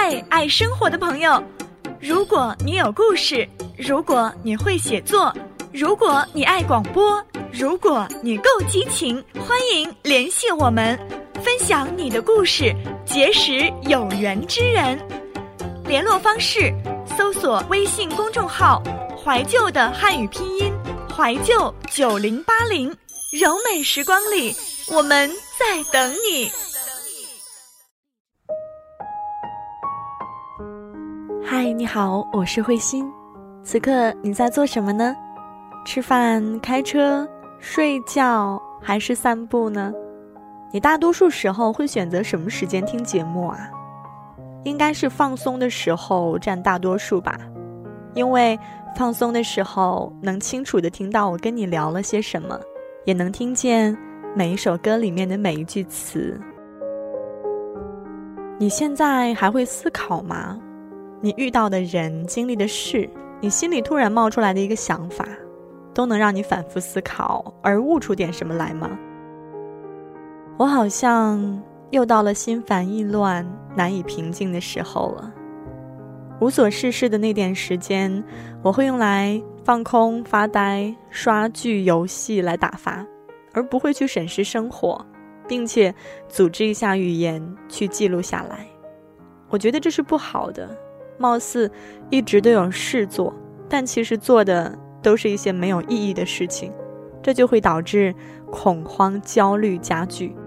嗨，爱生活的朋友，如果你有故事，如果你会写作，如果你爱广播，如果你够激情，欢迎联系我们，分享你的故事，结识有缘之人。联络方式：搜索微信公众号怀旧的汉语拼音怀旧9080，柔美时光里，我们在等你。 嗨，你好，我是慧心。此刻你在做什么呢？吃饭、开车、睡觉还是散步呢？你大多数时候会选择什么时间听节目啊？应该是放松的时候占大多数吧，因为放松的时候能清楚地听到我跟你聊了些什么，也能听见每一首歌里面的每一句词。你现在还会思考吗？你遇到的人、经历的事，你心里突然冒出来的一个想法，都能让你反复思考而悟出点什么来吗？我好像又到了心烦意乱、难以平静的时候了。无所事事的那点时间，我会用来放空、发呆、刷剧、游戏来打发，而不会去审视生活，并且组织一下语言去记录下来。我觉得这是不好的，貌似一直都有事做，但其实做的都是一些没有意义的事情，这就会导致恐慌、焦虑加剧。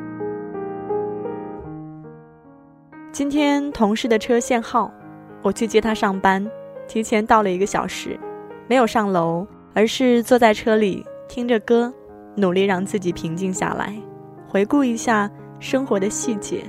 今天同事的车限号，我去接他上班，提前到了1个小时，没有上楼，而是坐在车里听着歌，努力让自己平静下来，回顾一下生活的细节。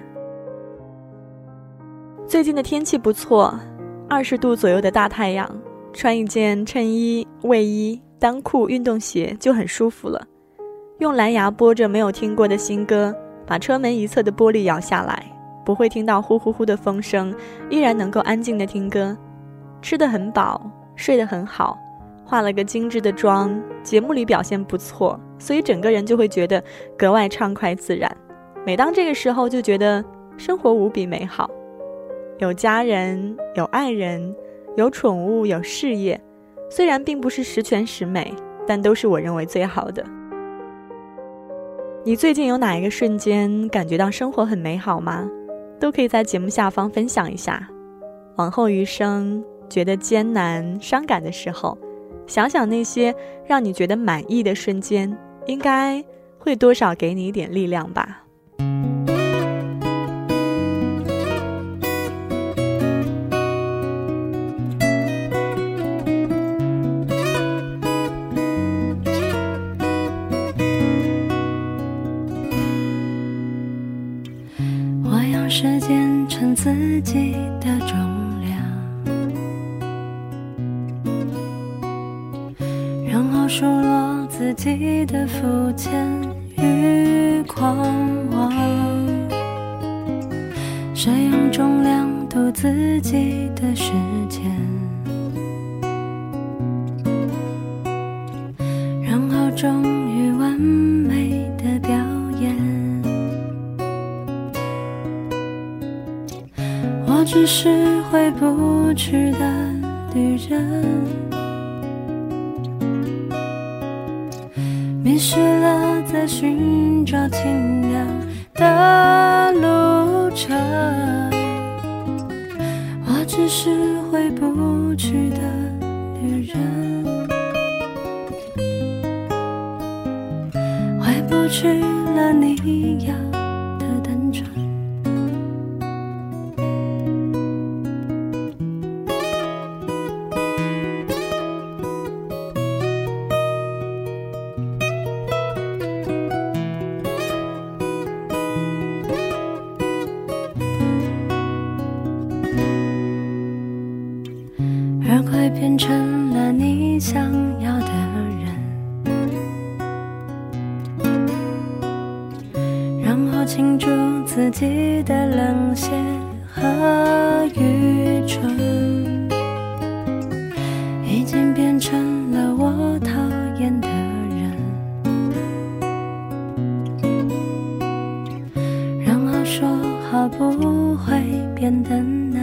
最近的天气不错，20度左右的大太阳，穿一件衬衣、卫衣、单裤、运动鞋就很舒服了。用蓝牙播着没有听过的新歌，把车门一侧的玻璃摇下来，不会听到呼呼呼的风声，依然能够安静地听歌。吃得很饱，睡得很好，化了个精致的妆，节目里表现不错，所以整个人就会觉得格外畅快自然。每当这个时候就觉得生活无比美好，有家人，有爱人，有宠物，有事业，虽然并不是十全十美，但都是我认为最好的。你最近有哪一个瞬间感觉到生活很美好吗？都可以在节目下方分享一下。往后余生觉得艰难伤感的时候，想想那些让你觉得满意的瞬间，应该会多少给你一点力量吧。 时间称自己的重量，然后数落自己的肤浅与狂妄。谁用重量度自己的时间，然后忠于完美的表演。我只是回不去的旅人，迷失了在寻找清凉的路程。我只是回不去的旅人，回不去了你要的单纯。而快变成了你想要的人，然后庆祝自己的冷血和愚蠢，已经变成了我讨厌的人，然后说好不不会变得呢？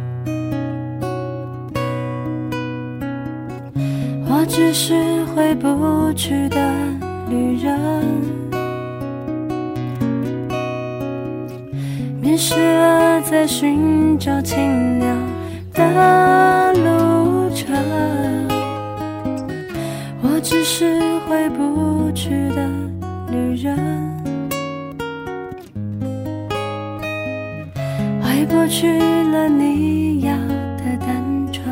我只是回不去的旅人，迷失了在寻找清凉的路程。我只是回不去的旅人，回不去了你要的单纯。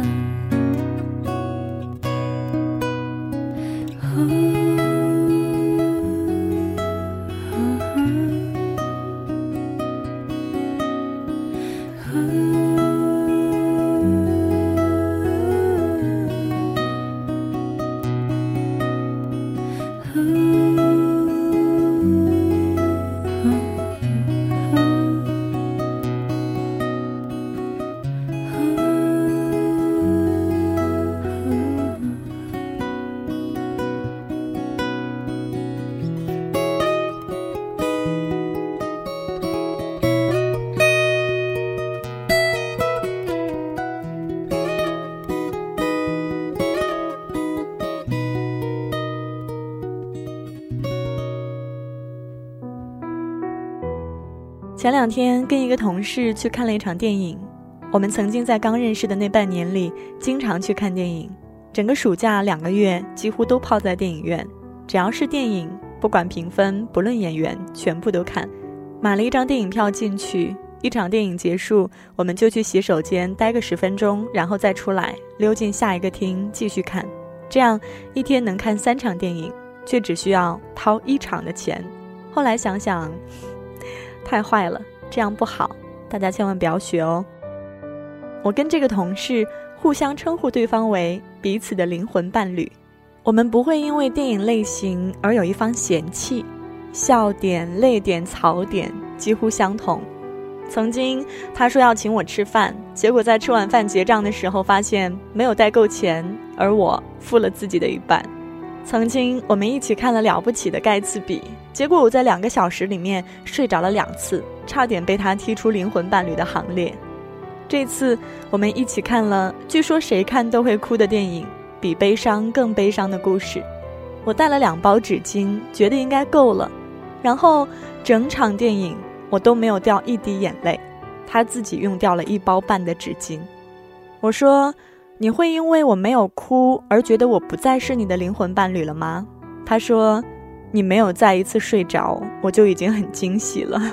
前2天跟一个同事去看了一场电影，我们曾经在刚认识的那半年里经常去看电影，整个暑假2个月几乎都泡在电影院，只要是电影，不管评分不论演员，全部都看。买了一张电影票进去，一场电影结束，我们就去洗手间待个10分钟，然后再出来溜进下一个厅继续看，这样一天能看3场电影，却只需要掏1场的钱。后来想想太坏了，这样不好，大家千万不要学哦。我跟这个同事互相称呼对方为彼此的灵魂伴侣，我们不会因为电影类型而有一方嫌弃，笑点、泪点、槽点几乎相同。曾经他说要请我吃饭，结果在吃完饭结账的时候发现没有带够钱，而我付了自己的一半。曾经我们一起看了了不起的盖茨比，结果我在2个小时里面睡着了2次，差点被他踢出灵魂伴侣的行列。这次我们一起看了据说谁看都会哭的电影《比悲伤更悲伤的故事》，我带了2包纸巾，觉得应该够了，然后整场电影我都没有掉一滴眼泪，他自己用掉了1包半的纸巾。我说，你会因为我没有哭而觉得我不再是你的灵魂伴侣了吗？他说，你没有再一次睡着，我就已经很惊喜了。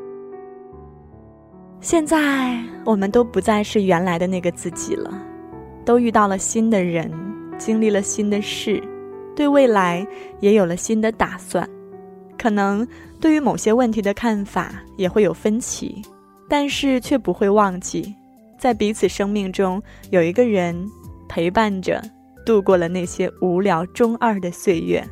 现在我们都不再是原来的那个自己了，都遇到了新的人，经历了新的事，对未来也有了新的打算。可能对于某些问题的看法也会有分歧，但是却不会忘记，在彼此生命中有一个人陪伴着，度过了那些无聊中二的岁月。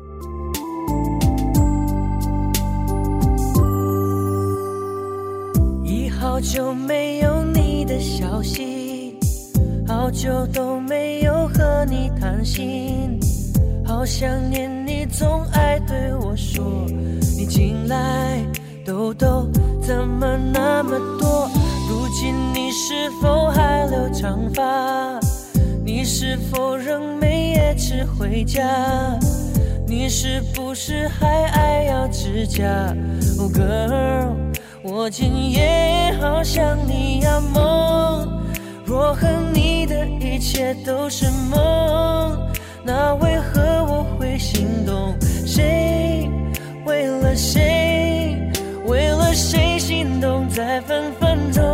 好久没有你的消息，好久都没有和你谈心，好想念你总爱对我说，你近来痘痘怎么那么多，如今你是否还留长发，你是否仍每夜迟回家，你是不是还爱咬指甲。 Oh girl，我今夜好想你呀梦，若和你的一切都是梦，那为何我会心动？谁为了谁，为了谁心动在分分钟？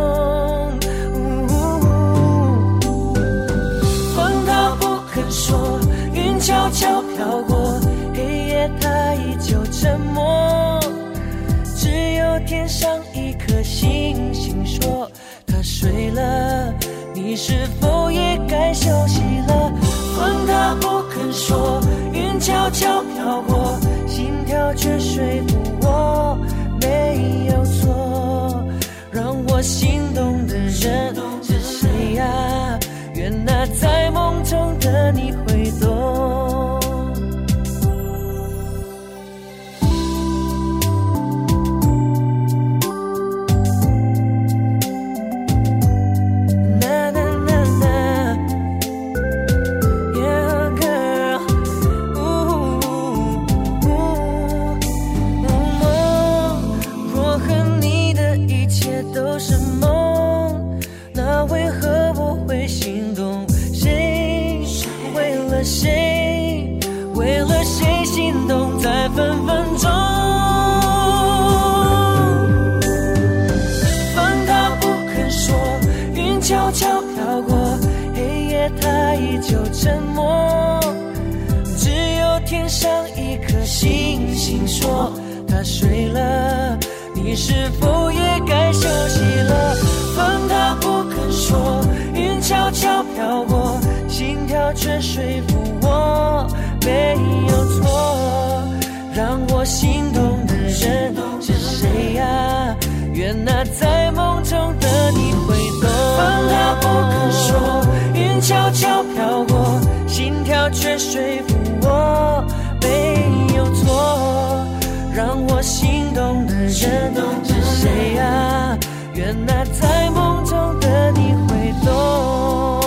风它不肯说，云悄悄飘过，黑夜它依旧沉默，只有天上一颗星星说它睡了，你是否也该休息了？风它不肯说，云悄悄飘过，心跳却说服我没有错，让我心动的人是谁呀？愿那在梦中的你会懂。 都是梦，那为何我会心动？谁为了谁，为了谁心动在分分钟？风它不肯说，云悄悄飘过，黑夜它依旧沉默，只有天上一颗星星说它睡了，你是否也该休息了？风它不肯说，云悄悄飘过，心跳却说服我没有错。让我心动的人是谁呀？愿那在梦中的你会懂。风它不肯说，云悄悄飘过，心跳却说服我没有错。让我心动的人是谁呀？愿那在梦中的你会懂。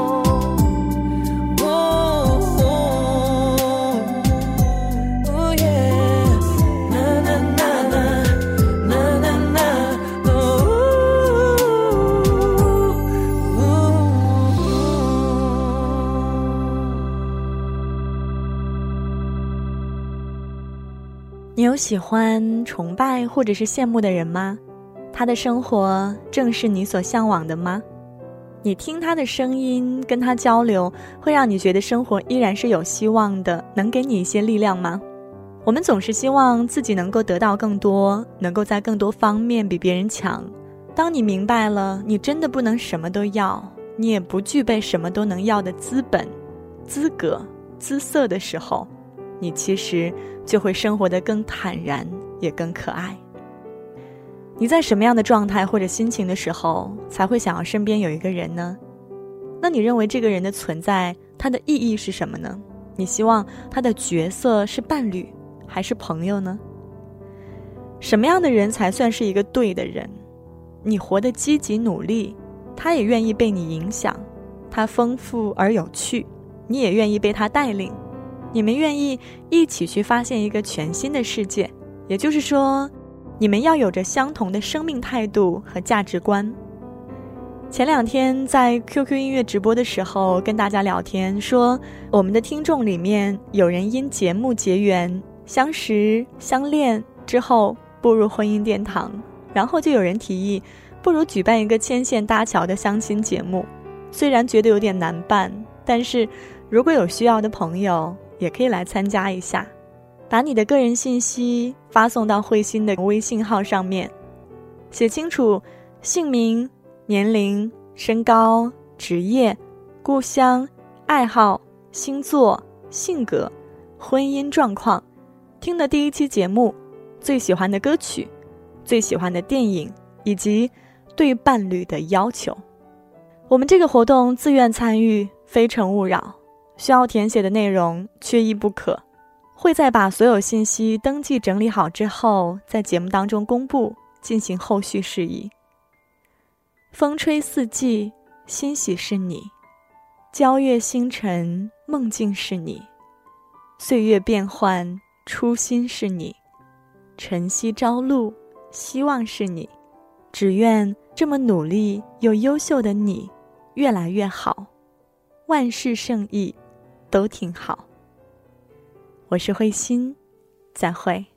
你有喜欢、崇拜或者是羡慕的人吗？他的生活正是你所向往的吗？你听他的声音，跟他交流，会让你觉得生活依然是有希望的，能给你一些力量吗？我们总是希望自己能够得到更多，能够在更多方面比别人强。当你明白了你真的不能什么都要，你也不具备什么都能要的资本、资格、姿色的时候，你其实就会生活得更坦然，也更可爱。你在什么样的状态或者心情的时候，才会想要身边有一个人呢？那你认为这个人的存在，他的意义是什么呢？你希望他的角色是伴侣，还是朋友呢？什么样的人才算是一个对的人？你活得积极努力，他也愿意被你影响，他丰富而有趣，你也愿意被他带领，你们愿意一起去发现一个全新的世界，也就是说，你们要有着相同的生命态度和价值观。前2天在 QQ 音乐直播的时候跟大家聊天，说我们的听众里面有人因节目结缘，相识相恋之后步入婚姻殿堂，然后就有人提议不如举办一个牵线搭桥的相亲节目。虽然觉得有点难办，但是如果有需要的朋友也可以来参加一下，把你的个人信息发送到慧心的微信号上面，写清楚姓名、年龄、身高、职业、故乡、爱好、星座、性格、婚姻状况、听的第一期节目、最喜欢的歌曲、最喜欢的电影，以及对伴侣的要求。我们这个活动自愿参与，非诚勿扰，需要填写的内容缺一不可，会在把所有信息登记整理好之后，在节目当中公布，进行后续事宜。风吹四季，欣喜是你；交月星辰，梦境是你；岁月变幻，初心是你；晨曦朝露，希望是你。只愿这么努力又优秀的你越来越好，万事胜意，都挺好。我是慧心，再会。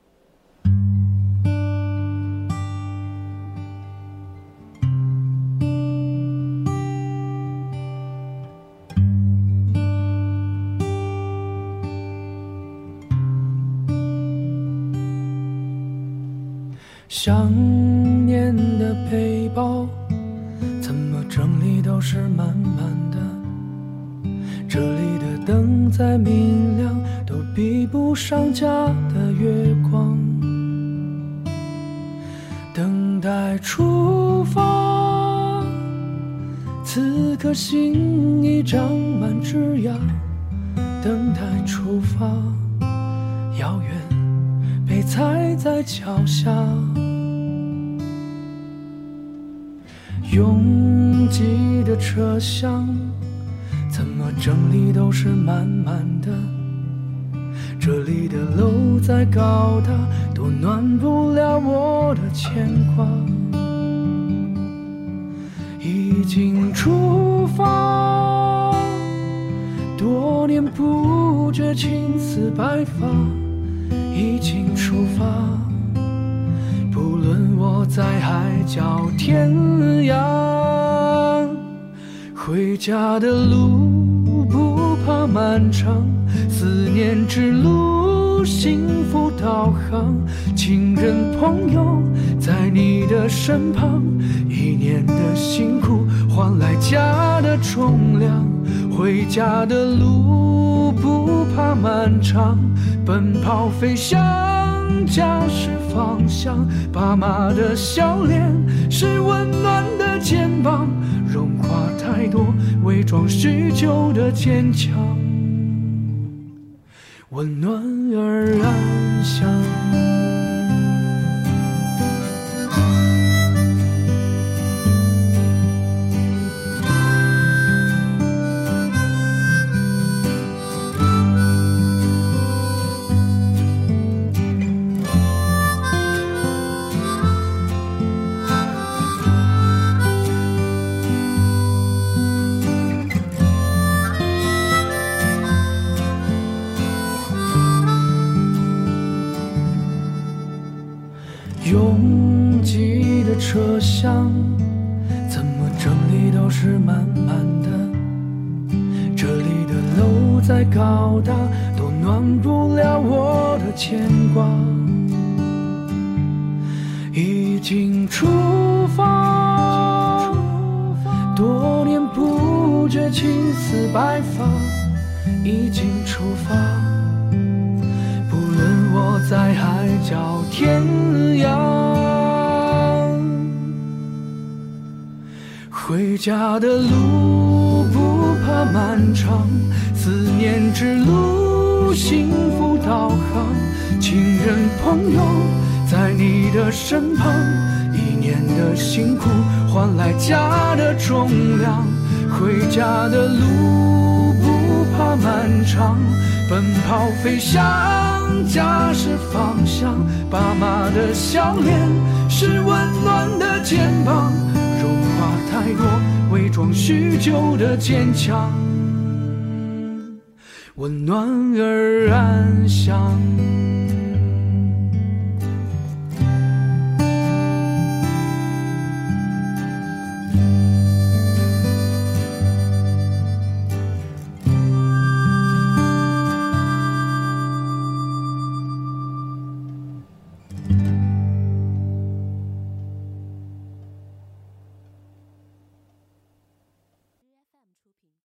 想念的背包，怎么整理都是满满的。这里的灯再明亮，都比不上家的月光。等待出发，此刻心已长满枝桠。等待出发，遥远被踩在脚下。拥挤的车厢，怎么整理都是满满的。这里的楼再高大，都暖不了我的牵挂。 已经出发，多年不觉青丝白发，已经出发。不论我在海角天涯，回家的路不怕漫长，思念之路幸福导航。亲人朋友在你的身旁，一年的辛苦换来家的重量。回家的路不怕漫长，奔跑飞翔，家是方向。爸妈的笑脸是温暖的肩膀，融化太多伪装许久的坚强，温暖而安详。拥挤的车厢，怎么整理都是满满的。这里的楼再高大，都暖不了我的牵挂。已经出发，多年不觉青丝白发，已经出发。不论我在海角天涯，回家的路不怕漫长，思念之路幸福导航。亲人朋友在你的身旁，一年的辛苦换来家的重量。回家的路不怕漫长，奔跑飞翔，家是方向。爸妈的笑脸是温暖的肩膀，融化太多伪装许久的坚强，温暖而安详。